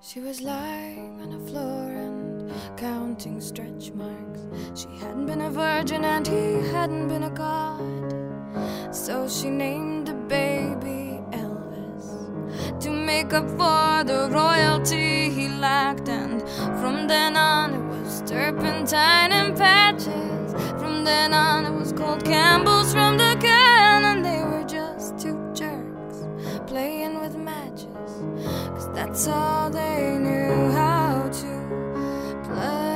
She was lying on the floor and counting stretch marks. She hadn't been a virgin and he hadn't been a god. So she named the baby Elvis to make up for the royalty he lacked. And from then on it was turpentine and patches. From then on it was cold Campbell's from the can. And they were just two jerks playing with matches, 'cause that's all they knew how to play.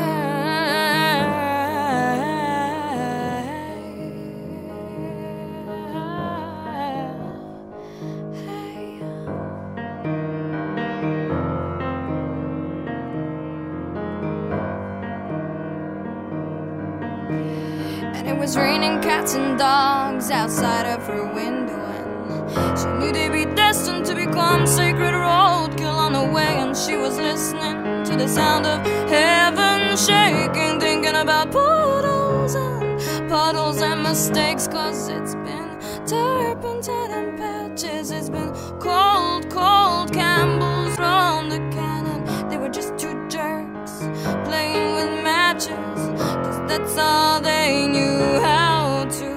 And it was raining cats and dogs outside of her window, and she knew they'd be destined to become sacred roadkill on the way. And she was listening to the sound of heaven shaking, thinking about puddles and mistakes. 'Cause it's been turpentine and patches. It's been cold Campbell's from the cannon. They were just two jerks playing with matches, 'cause that's all they knew how to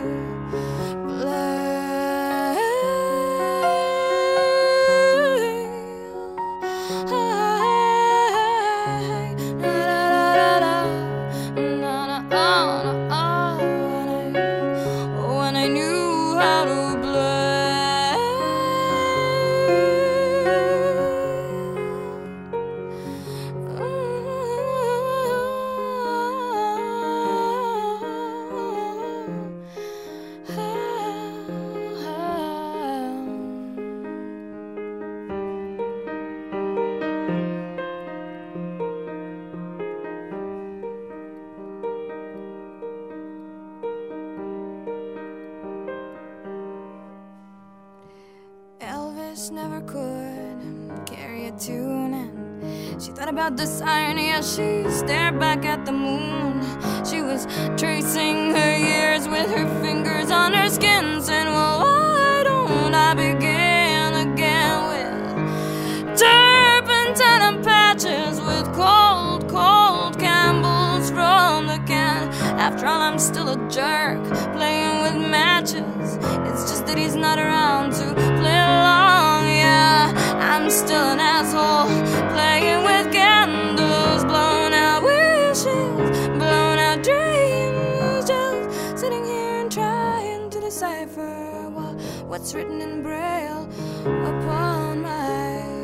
never could carry a tune, and she thought about this irony as she stared back at the moon. She was tracing her years with her fingers on her skin, saying, well, why don't I begin again with turpentine and patches, with cold Campbell's from the can. After all, I'm still a jerk playing with matches. It's just that he's not around to play along. Yeah, I'm still an asshole playing with candles, blowing out wishes, blowing out dreams, just sitting here and trying to decipher what's written in Braille upon my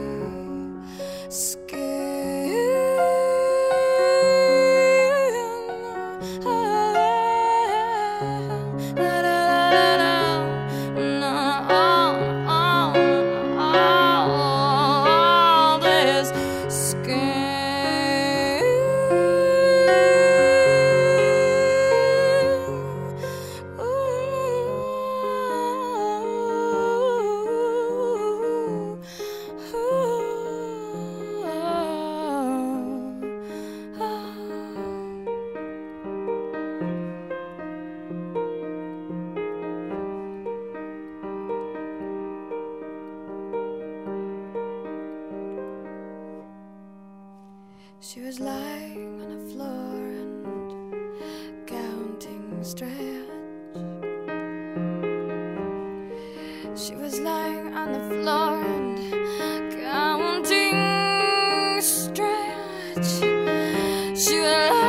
skin. She was lying on the floor and counting stretch. She was lying on the floor and counting stretch. She was